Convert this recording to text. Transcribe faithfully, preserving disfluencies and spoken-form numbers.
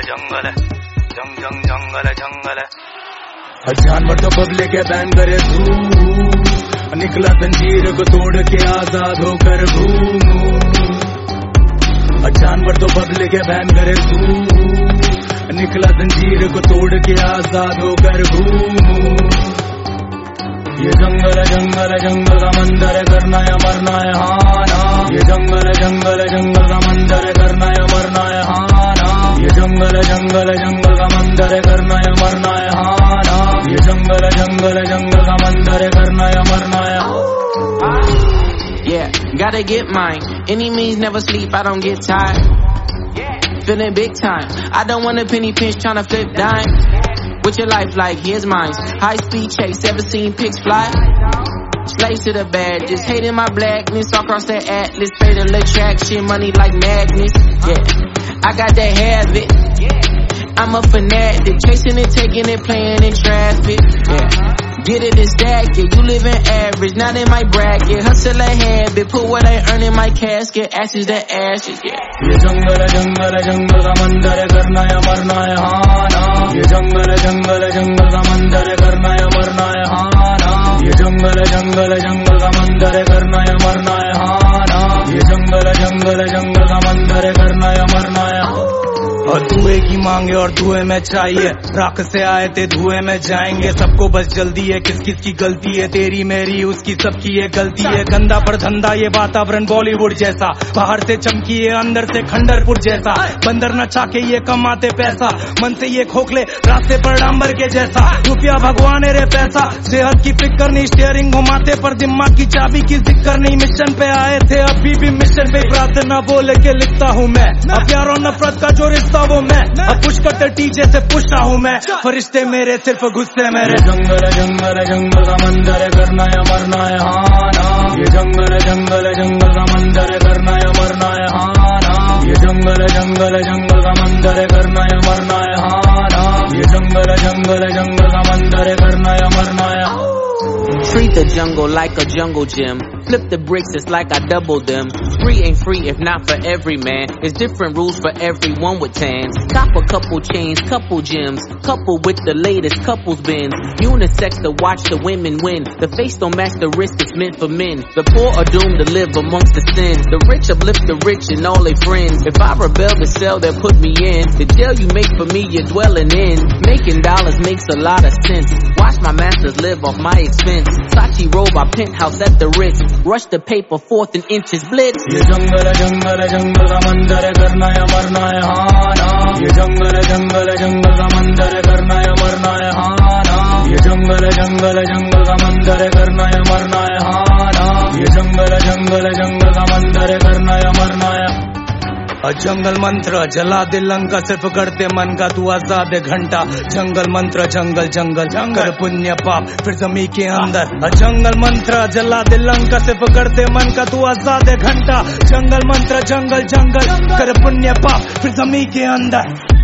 जंगल जंग जंग जंगल जंगल। जानवर तो बदले के बैन करे धू, निकला जंजीर को तोड़ के आजाद होकर घूमू। जानवर तो बदले के बैन करे धू, निकला जंजीर को तोड़ के आजाद होकर घूमू। ये जंगल जंगल जंगल का मंदिर करना या मरना है हाँ ना। ये जंगल जंगल जंगल का मंदिर करना या मरना है हाँ ना। ये जंगल जंगल जंगल का मंदिर करना या मरना है हाँ ना। ये जंगल जंगल जंगल का मंदिर करना या मरना है हाँ। Yeah, gotta get mine. Any means never sleep, I don't get tired. Feeling big time. I don't want a penny pinch tryna flip dime. What's your life like? Here's mine. High speed chase, ever seen pigs fly? Slaves to the bad, just hating my blackness. All across that atlas, fatal attraction, money like magnets. Yeah, I got that habit. I'm a fanatic, chasing it, taking it, playing in traffic. Yeah. Get it and stack it, you living average, not in my bracket. Hustle a habit, put what I earn in my casket. Ashes to ashes, yeah. ये जंगल जंगल जंगल का मंदिर करना या मरना है हाँ ना। ये जंगल जंगल जंगल का मंदिर करना या मरना है हाँ ना। ये जंगल जंगल जंगल का मंदिर करना या मरना है हाँ ना। ये जंगल जंगल जंगल का मंदिर करना या मरना है हाँ। और धुएं की मांगे और धुएं में चाहिए, राख से आए थे धुएं में जाएंगे। सबको बस जल्दी है, किस किस की गलती है, तेरी मेरी उसकी सबकी ये गलती है। गंदा पर धंधा ये वातावरण बॉलीवुड जैसा, बाहर से चमकी है अंदर से खंडरपुर जैसा। बंदर न चाके ये कमाते पैसा, मन से ये खोखले रास्ते पर डांबर के जैसा। रुपया भगवान रे पैसा, सेहत की फिक्र नहीं, स्टीयरिंग घुमाते पर दिमाग की चाबी की जिक्र नहीं। मिशन पे आए थे अभी भी मिशन पे, प्रार्थना बोल के लिखता हूँ मैं। अब प्यार और नफरत का जो रिश्ता वो मैं, अब पुश करते टीजे से पूछता हूँ मैं। फरिश्ते मेरे सिर्फ गुस्से मेरे। जंगल जंगल जंगल का मंदिर करना या मरना है हाँ ना। ये जंगल जंगल जंगल का मंदिर करना या मरना है हाँ ना। ये जंगल जंगल जंगल का मंदिर करना या मरना है हाँ ना। ये जंगल जंगल जंगल का मंदिर करना या मरना है हाँ। Treat the jungle like a jungle gym. Flip the bricks, it's like I double them. Free ain't free if not for every man. There's different rules for everyone with tans. Cop a couple chains, couple gyms. Couple with the latest couples bins. Unisex to watch the women win. The face don't match the wrist, it's meant for men. The poor are doomed to live amongst the sins. The rich uplift the rich and all their friends. If I rebel the cell, they'll put me in. The jail you make for me, you're dwelling in. Making dollars makes a lot of sense. Watch my masters live off my expense. Sachi robe, my penthouse at the Ritz. Rush the paper, fourth and inches blitz. ये जंगल जंगल जंगल का मंदिर करना या मरना है हाँ ना। ये जंगल जंगल जंगल का मंदिर करना या मरना है हाँ ना। ये जंगल जंगल जंगल का मंदिर करना या मरना है हाँ ना। ये जंगल जंगल जंगल का मंदिर करना या मरना है। जंगल मंत्र जला दे लंका, सिर्फ करते मन का तू आजाद घंटा। जंगल मंत्र जंगल जंगल कर पुण्य पाप फिर जमी के अंदर। जंगल मंत्र जला दे लंका, सिर्फ करते मन का तू आजाद घंटा। जंगल मंत्र जंगल जंगल कर पुण्य पाप फिर जमी के अंदर।